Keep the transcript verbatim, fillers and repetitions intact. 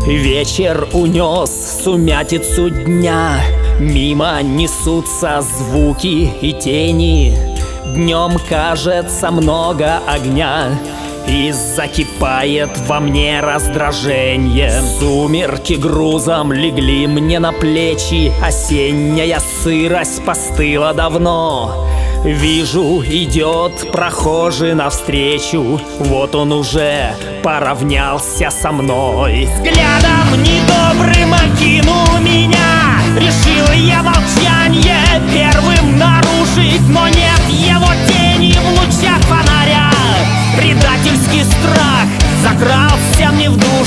Вечер унес сумятицу дня, мимо несутся звуки и тени. Днем кажется много огня, и закипает во мне раздражение. Сумерки грузом легли мне на плечи, осенняя сырость постыла давно. Вижу, идет прохожий навстречу, вот он уже поравнялся со мной. Взглядом недобрым окинул меня, решил я молчанье первым нарушить, но нет его тени в лучах фонаря. Предательский страх закрался мне в душу.